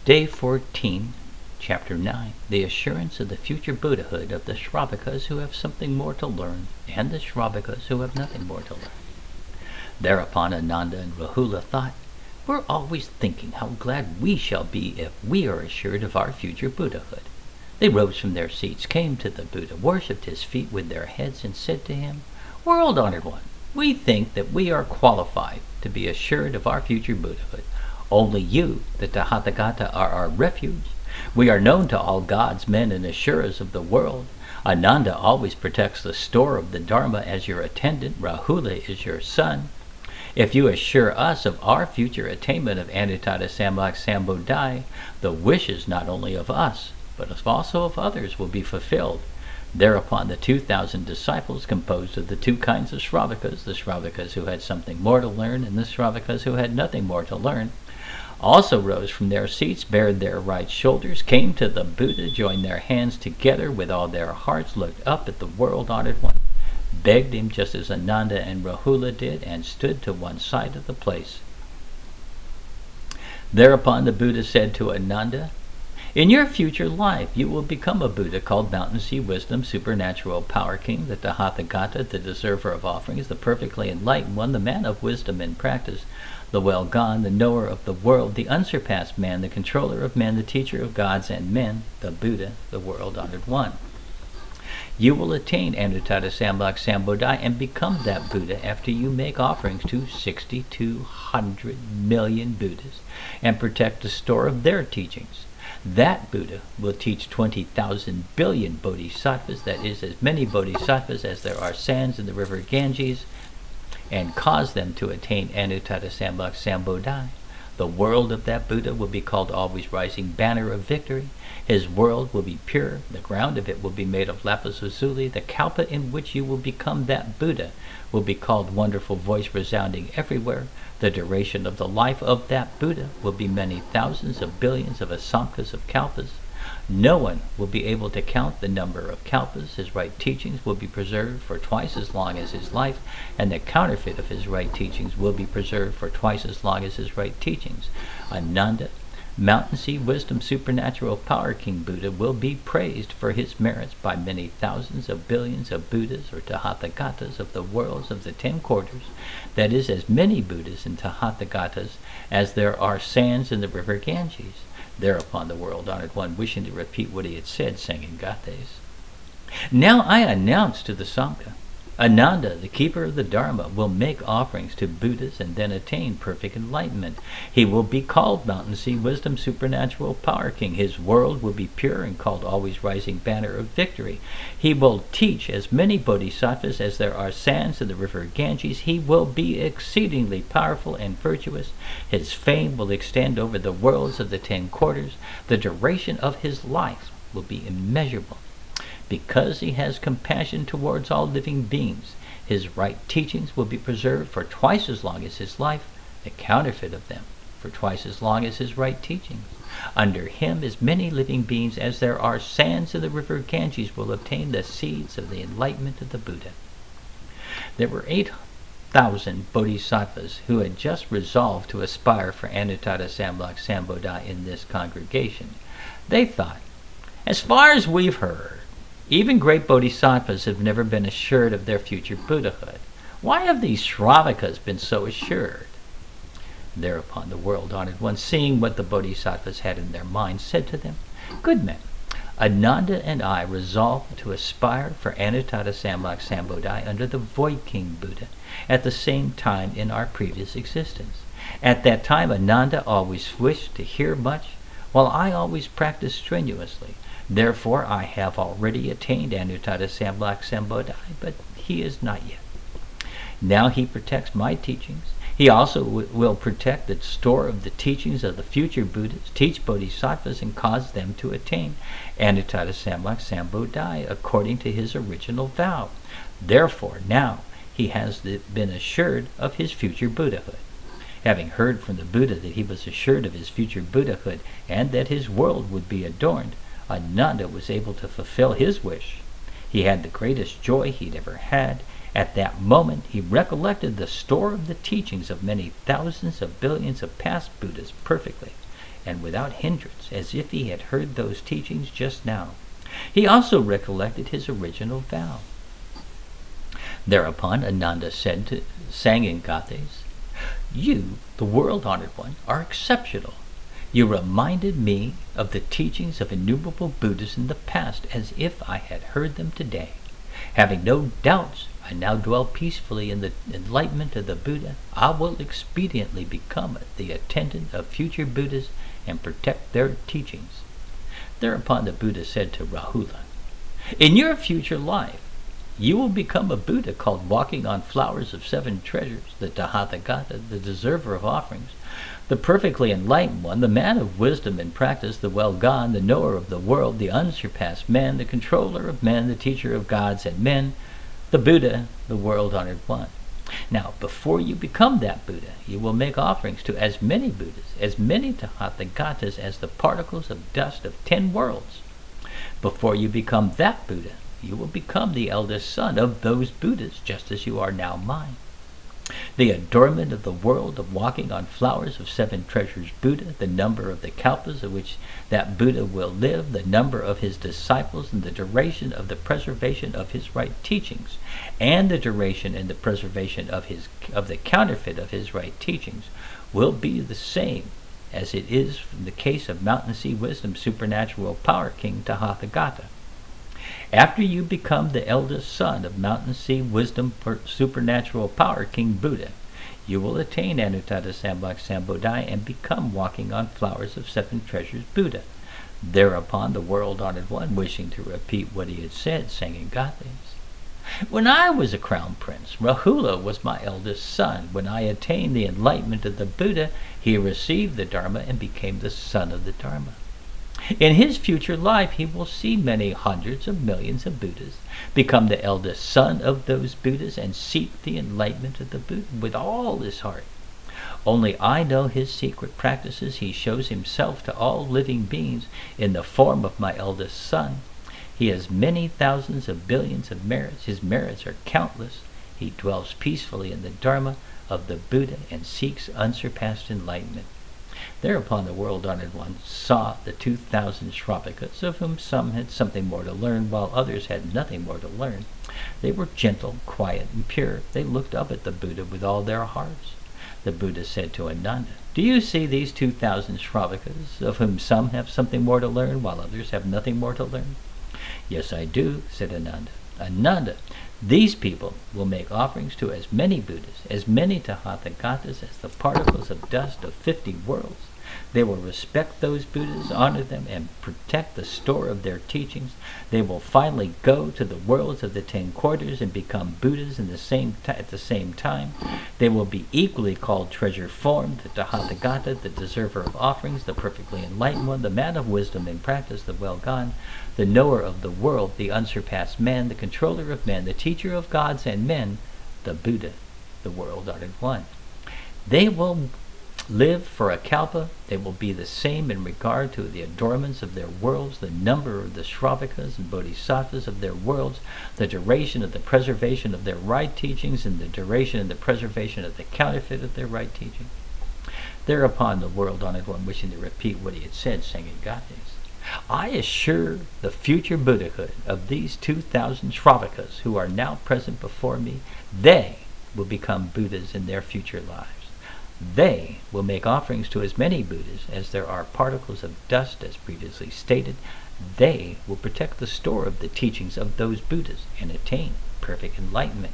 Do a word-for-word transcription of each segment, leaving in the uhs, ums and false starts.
Day fourteen, Chapter nine, The Assurance of the Future Buddhahood of the Shravakas who have something more to learn, and the Shravakas who have nothing more to learn. Thereupon Ananda and Rahula thought, "We're always thinking how glad we shall be if we are assured of our future Buddhahood." They rose from their seats, came to the Buddha, worshipped his feet with their heads, and said to him, "World Honored One, we think that we are qualified to be assured of our future Buddhahood. Only you, the Tathagata, are our refuge. We are known to all gods, men, and assurers of the world. Ananda always protects the store of the Dharma as your attendant. Rahula is your son. If you assure us of our future attainment of Anuttara Samlak Sambodhi, the wishes not only of us, but also of others will be fulfilled." Thereupon the two thousand disciples, composed of the two kinds of Shravakas, the Shravakas who had something more to learn and the Shravakas who had nothing more to learn, also rose from their seats, bared their right shoulders, came to the Buddha, joined their hands together with all their hearts, looked up at the World-Honored One, begged him just as Ananda and Rahula did, and stood to one side of the place. Thereupon the Buddha said to Ananda, "In your future life, you will become a Buddha called Mountain Sea Wisdom, Supernatural Power King, the Tathagata, the deserver of offerings, the perfectly enlightened one, the man of wisdom and practice, the well-gone, the knower of the world, the unsurpassed man, the controller of men, the teacher of gods and men, the Buddha, the World-Honored One. You will attain Anuttara Samlak Sambodhi and become that Buddha after you make offerings to sixty-two hundred million Buddhas and protect the store of their teachings. That Buddha will teach twenty thousand billion bodhisattvas, that is, as many bodhisattvas as there are sands in the river Ganges, and cause them to attain Anuttara Samlak Sambodhi. The world of that Buddha will be called Always Rising Banner of Victory. His world will be pure. The ground of it will be made of lapis lazuli. The kalpa in which you will become that Buddha will be called Wonderful Voice Resounding Everywhere. The duration of the life of that Buddha will be many thousands of billions of asamkas of kalpas. No one will be able to count the number of kalpas. His right teachings will be preserved for twice as long as his life, and the counterfeit of his right teachings will be preserved for twice as long as his right teachings. Ananda, Mountain Sea Wisdom Supernatural Power King Buddha, will be praised for his merits by many thousands of billions of Buddhas or Tathagatas of the worlds of the ten quarters, that is, as many Buddhas and Tathagatas as there are sands in the river Ganges." Thereupon the World-Honored One, wishing to repeat what he had said, sang in Gathas. "Now I announce to the Sangha, Ananda, the keeper of the Dharma, will make offerings to Buddhas and then attain perfect enlightenment. He will be called Mountain Sea Wisdom Supernatural Power King. His world will be pure and called Always Rising Banner of Victory. He will teach as many bodhisattvas as there are sands in the river Ganges. He will be exceedingly powerful and virtuous. His fame will extend over the worlds of the ten quarters. The duration of his life will be immeasurable. Because he has compassion towards all living beings, his right teachings will be preserved for twice as long as his life, the counterfeit of them for twice as long as his right teachings. Under him as many living beings as there are sands in the river Ganges will obtain the seeds of the enlightenment of the Buddha." There were eight thousand bodhisattvas who had just resolved to aspire for Anuttara Samlak Sambodhi in this congregation. They thought, "As far as we've heard, even great bodhisattvas have never been assured of their future Buddhahood. Why have these Shravakas been so assured?" Thereupon the World-Honored One, seeing what the bodhisattvas had in their minds, said to them, "Good men, Ananda and I resolved to aspire for Anuttara Samlak Sambodhi under the Void King Buddha at the same time in our previous existence. At that time Ananda always wished to hear much, while I always practiced strenuously. Therefore I have already attained Anuttara Samlak Sambodhi, but he is not yet. Now he protects my teachings. He also w- will protect the store of the teachings of the future Buddhas, teach bodhisattvas, and cause them to attain Anuttara Samlak Sambodhi according to his original vow. Therefore now he has the, been assured of his future Buddhahood." Having heard from the Buddha that he was assured of his future Buddhahood and that his world would be adorned, Ananda was able to fulfill his wish. He had the greatest joy he'd ever had. At that moment he recollected the store of the teachings of many thousands of billions of past Buddhas perfectly, and without hindrance, as if he had heard those teachings just now. He also recollected his original vow. Thereupon Ananda said to Sanghamigatha, "You, the world-honored one, are exceptional. You reminded me of the teachings of innumerable Buddhas in the past as if I had heard them today. Having no doubts, I now dwell peacefully in the enlightenment of the Buddha. I will expediently become the attendant of future Buddhas and protect their teachings." Thereupon the Buddha said to Rahula, "In your future life, you will become a Buddha called Walking on Flowers of Seven Treasures, the Tathagata, the deserver of offerings, the perfectly enlightened one, the man of wisdom and practice, the well-gone, the knower of the world, the unsurpassed man, the controller of men, the teacher of gods and men, the Buddha, the world-honored one. Now, before you become that Buddha, you will make offerings to as many Buddhas, as many Tathagatas as the particles of dust of ten worlds. Before you become that Buddha, you will become the eldest son of those Buddhas, just as you are now mine. The adornment of the world of walking on flowers of seven treasures Buddha, the number of the kalpas of which that Buddha will live, the number of his disciples, and the duration of the preservation of his right teachings, and the duration and the preservation of his of the counterfeit of his right teachings, will be the same as it is in the case of Mountain Sea Wisdom Supernatural Power King Tathagata. After you become the eldest son of Mountain Sea Wisdom Supernatural Power King Buddha, you will attain Anuttara Sambhak Sambodhi and become Walking on Flowers of Seven Treasures Buddha." Thereupon the world-honored one, wishing to repeat what he had said, sang in Gathas, "When I was a crown prince, Rahula was my eldest son. When I attained the enlightenment of the Buddha, he received the Dharma and became the son of the Dharma. In his future life, he will see many hundreds of millions of Buddhas, become the eldest son of those Buddhas, and seek the enlightenment of the Buddha with all his heart. Only I know his secret practices. He shows himself to all living beings in the form of my eldest son. He has many thousands of billions of merits. His merits are countless. He dwells peacefully in the Dharma of the Buddha and seeks unsurpassed enlightenment." Thereupon the world-honored one saw the two thousand Shravakas, of whom some had something more to learn, while others had nothing more to learn. They were gentle, quiet, and pure. They looked up at the Buddha with all their hearts. The Buddha said to Ananda, "Do you see these two thousand Shravakas, of whom some have something more to learn, while others have nothing more to learn?" "Yes, I do," said Ananda. "Ananda, these people will make offerings to as many Buddhas, as many Tathagatas as the particles of dust of fifty worlds. They will respect those Buddhas, honor them, and protect the store of their teachings. They will finally go to the worlds of the ten quarters and become Buddhas in the same t- at the same time. They will be equally called treasure formed, the Tathagata, the deserver of offerings, the perfectly enlightened one, the man of wisdom and practice, the well-gone, the knower of the world, the unsurpassed man, the controller of men, the teacher of gods and men, the Buddha, the world-honored one. They will live for a kalpa. They will be the same in regard to the adornments of their worlds, the number of the Shravakas and Bodhisattvas of their worlds, the duration of the preservation of their right teachings, and the duration and the preservation of the counterfeit of their right teaching." Thereupon the world-honored one, wishing to repeat what he had said, sang in Gathas, "I assure the future Buddhahood of these two thousand Shravakas who are now present before me. They will become Buddhas in their future lives. They will make offerings to as many Buddhas as there are particles of dust, as previously stated. They will protect the store of the teachings of those Buddhas and attain perfect enlightenment.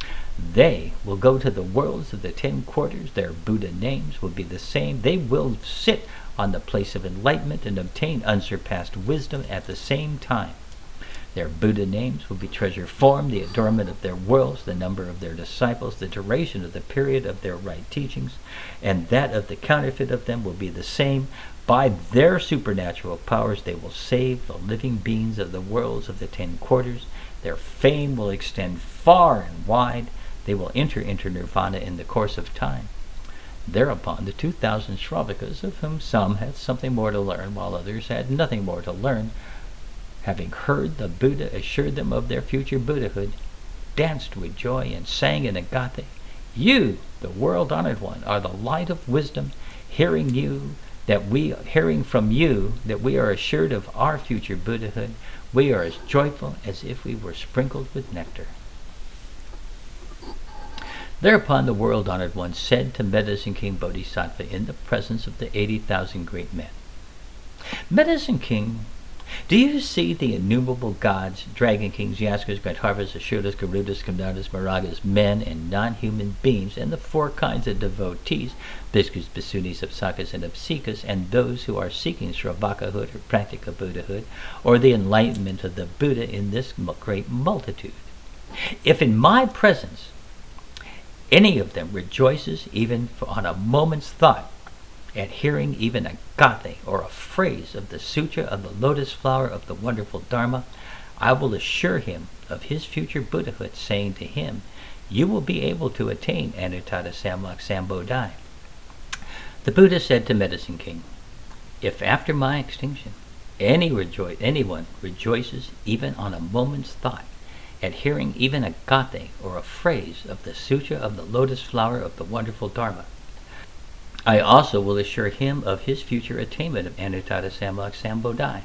They will go to the worlds of the ten quarters. Their Buddha names will be the same. They will sit on the place of enlightenment and obtain unsurpassed wisdom at the same time. Their Buddha names will be treasure form, the adornment of their worlds, the number of their disciples, the duration of the period of their right teachings, and that of the counterfeit of them will be the same. By their supernatural powers they will save the living beings of the worlds of the ten quarters. Their fame will extend far and wide. They will enter into nirvana in the course of time." Thereupon the two thousand Shravakas, of whom some had something more to learn, while others had nothing more to learn, having heard the Buddha assure them of their future Buddhahood, danced with joy and sang in Agatha, "You, the world-honored one, are the light of wisdom. Hearing you, that we, hearing from you, that we are assured of our future Buddhahood, we are as joyful as if we were sprinkled with nectar. Thereupon the world-honored one said to Medicine King Bodhisattva in the presence of the eighty thousand great men, Medicine King, do you see the innumerable gods, dragon kings, Yaskras, Gandharvas, Ashuras, Garudas, Gandharvas, Maragas, men and non-human beings, and the four kinds of devotees, Bhikkhus, Bhikkhunis, Apsakas, and Apsikas, and those who are seeking Sravakahood or practical Buddhahood, or the enlightenment of the Buddha in this great multitude? If in my presence any of them rejoices even on a moment's thought at hearing even a gathe or a phrase of the Sutra of the Lotus Flower of the Wonderful Dharma, I will assure him of his future Buddhahood, saying to him, you will be able to attain Anuttara Samlak Sambodhi. The Buddha said to Medicine King, if after my extinction any rejo- anyone rejoices even on a moment's thought at hearing even a gathe or a phrase of the Sutra of the Lotus Flower of the Wonderful Dharma, I also will assure him of his future attainment of Anuttara Samlak Sambodhi.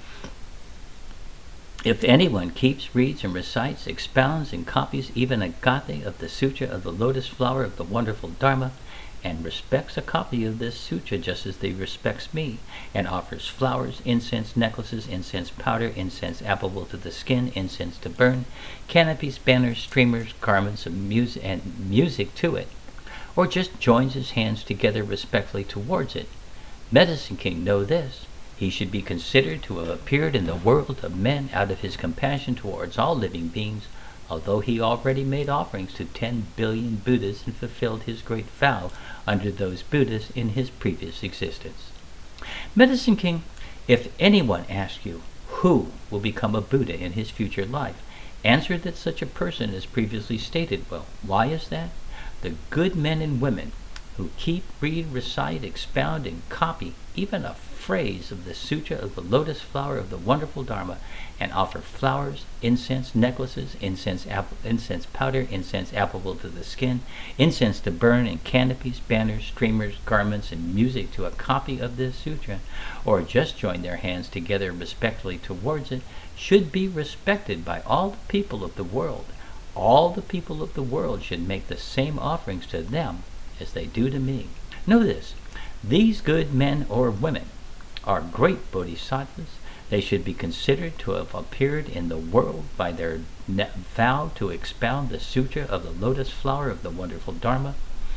If anyone keeps, reads, and recites, expounds, and copies even a gathe of the Sutra of the Lotus Flower of the Wonderful Dharma, and respects a copy of this sutra just as they respects me, and offers flowers, incense, necklaces, incense powder, incense applicable to the skin, incense to burn, canopies, banners, streamers, garments of music, and music to it, or just joins his hands together respectfully towards it, Medicine King, know this, he should be considered to have appeared in the world of men out of his compassion towards all living beings, although he already made offerings to ten billion Buddhas and fulfilled his great vow under those Buddhas in his previous existence. Medicine King, if anyone asks you who will become a Buddha in his future life, answer that such a person as previously stated. Well, why is that? The good men and women who keep, read, recite, expound, and copy even a phrase of the Sutra of the Lotus Flower of the Wonderful Dharma, and offer flowers, incense, necklaces, incense, apple, incense powder, incense applicable to the skin, incense to burn, and canopies, banners, streamers, garments, and music to a copy of this sutra, or just join their hands together respectfully towards it, should be respected by all the people of the world. All the people of the world should make the same offerings to them as they do to me. Know this, these good men or women are great bodhisattvas. They should be considered to have appeared in the world by their vow to expound the Sutra of the Lotus Flower of the Wonderful Dharma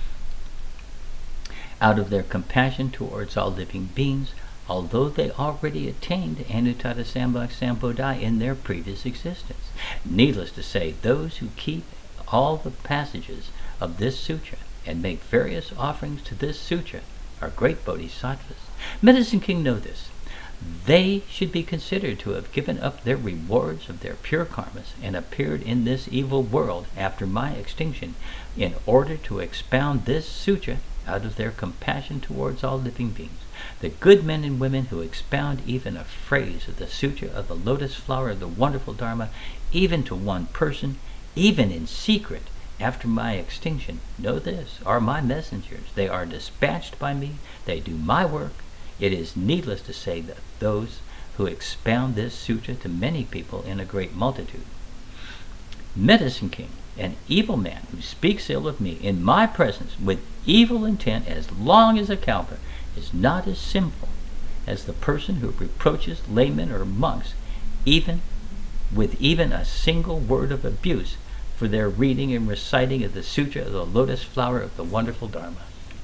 out of their compassion towards all living beings, although they already attained Anuttara Samlak Sambodhi in their previous existence. Needless to say, those who keep all the passages of this sutra and make various offerings to this sutra are great bodhisattvas. Medicine King, know this. They should be considered to have given up their rewards of their pure karmas and appeared in this evil world after my extinction in order to expound this sutra out of their compassion towards all living beings. The good men and women who expound even a phrase of the Sutra of the Lotus Flower of the Wonderful Dharma, even to one person, even in secret, after my extinction, know this, are my messengers. They are dispatched by me. They do my work. It is needless to say that those who expound this sutra to many people in a great multitude. Medicine King, an evil man who speaks ill of me in my presence with evil intent as long as a kalpa is not as sinful as the person who reproaches laymen or monks even with even a single word of abuse for their reading and reciting of the Sutra of the Lotus Flower of the Wonderful Dharma.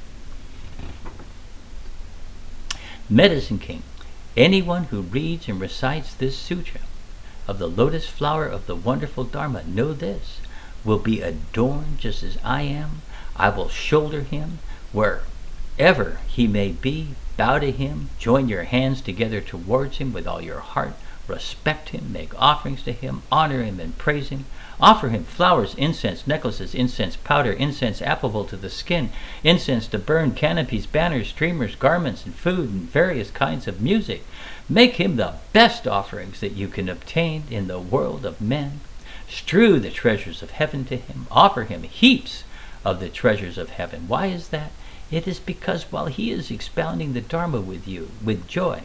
Medicine King, anyone who reads and recites this sutra of the Lotus Flower of the Wonderful Dharma, know this, will be adorned just as I am. I will shoulder him wherever he may be, bow to him, join your hands together towards him with all your heart, respect him, make offerings to him, honor him and praise him, offer him flowers, incense, necklaces, incense powder, incense applicable to the skin, incense to burn, canopies, banners, streamers, garments, and food, and various kinds of music. Make him the best offerings that you can obtain in the world of men. Strew the treasures of heaven to him. Offer him heaps of the treasures of heaven. Why is that? It is because while he is expounding the Dharma with you, with joy,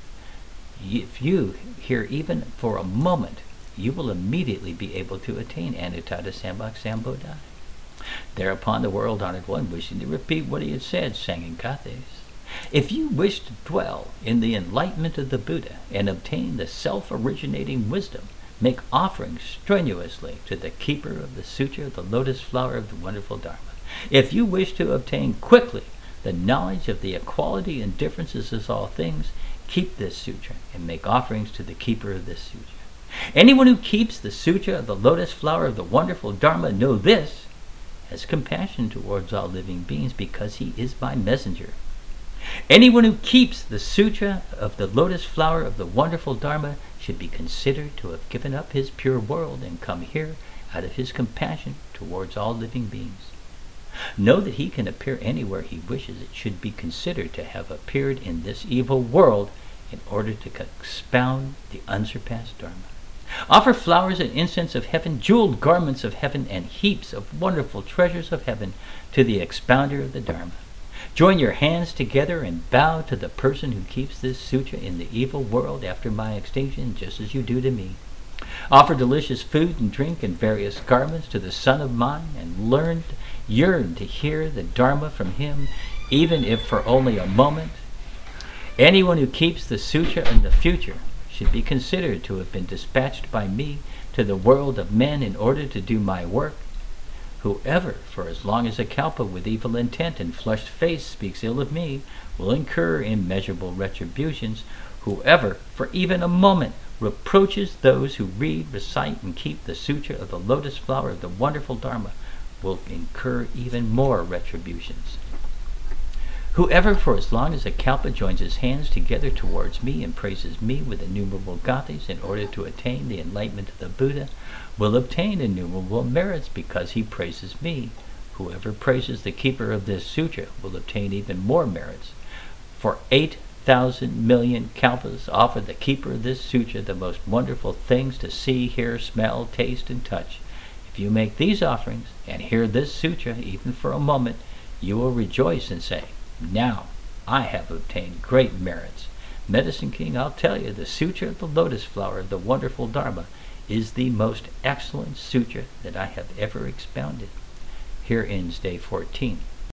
if you hear even for a moment, you will immediately be able to attain Anuttara Sambhak Sambodha. Thereupon the world-honored one, wishing to repeat what he had said, sang in Kathes. If you wish to dwell in the enlightenment of the Buddha and obtain the self-originating wisdom, make offerings strenuously to the keeper of the sutra, the lotus flower of the wonderful Dharma. If you wish to obtain quickly the knowledge of the equality and differences of all things, keep this sutra and make offerings to the keeper of this sutra. Anyone who keeps the sutra of the lotus flower of the wonderful Dharma, know this, has compassion towards all living beings because he is my messenger. Anyone who keeps the sutra of the lotus flower of the wonderful Dharma should be considered to have given up his pure world and come here out of his compassion towards all living beings. Know that he can appear anywhere he wishes. It should be considered to have appeared in this evil world in order to expound the unsurpassed Dharma. Offer flowers and incense of heaven, jeweled garments of heaven, and heaps of wonderful treasures of heaven to the expounder of the Dharma. Join your hands together and bow to the person who keeps this sutra in the evil world after my extinction, just as you do to me. Offer delicious food and drink and various garments to the son of mine, and learn, yearn to hear the Dharma from him, even if for only a moment. Anyone who keeps the sutra in the future should be considered to have been dispatched by me to the world of men in order to do my work. Whoever, for as long as a kalpa with evil intent and flushed face speaks ill of me, will incur immeasurable retributions. Whoever, for even a moment, reproaches those who read, recite, and keep the sutra of the lotus flower of the wonderful Dharma will incur even more retributions. Whoever, for as long as a kalpa, joins his hands together towards me and praises me with innumerable gathas in order to attain the enlightenment of the Buddha, will obtain innumerable merits because he praises me. Whoever praises the keeper of this sutra will obtain even more merits. For eight thousand million kalpas offer the keeper of this sutra the most wonderful things to see, hear, smell, taste, and touch. If you make these offerings and hear this sutra even for a moment, you will rejoice and say, now I have obtained great merits. Medicine King, I'll tell you, the sutra of the lotus flower of the wonderful Dharma is the most excellent sutra that I have ever expounded. Here ends day fourteen.